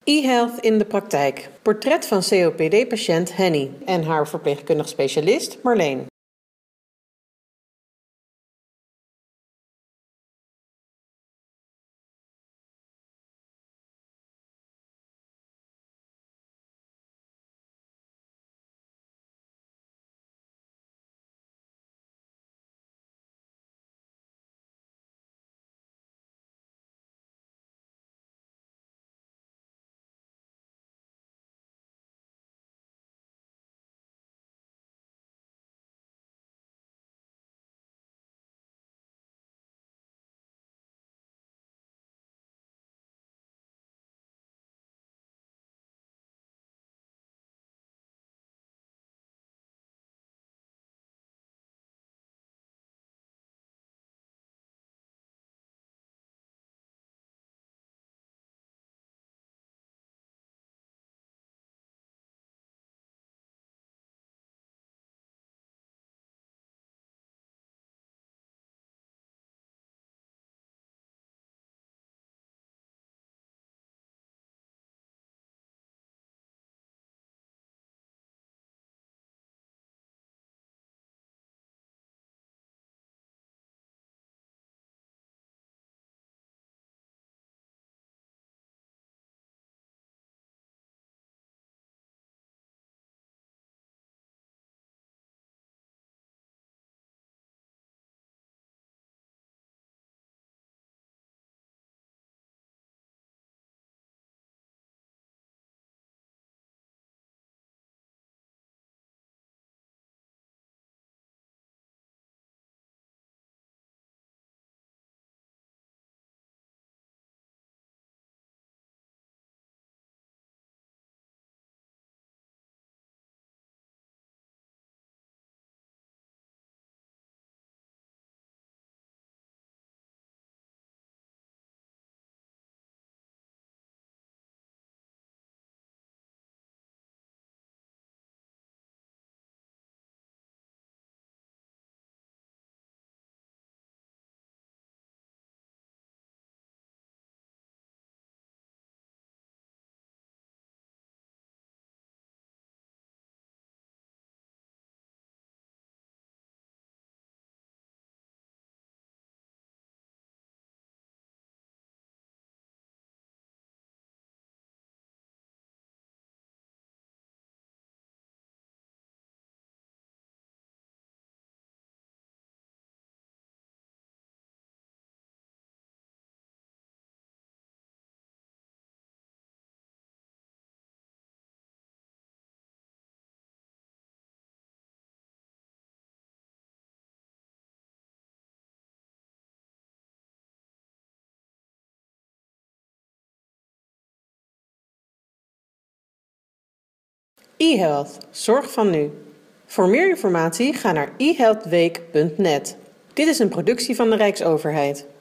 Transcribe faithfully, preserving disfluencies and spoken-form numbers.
E-health in de praktijk. Portret van C O P D-patiënt Henny en haar verpleegkundig specialist Marleen. E-health, zorg van nu. Voor meer informatie ga naar e health week punt net. Dit is een productie van de Rijksoverheid.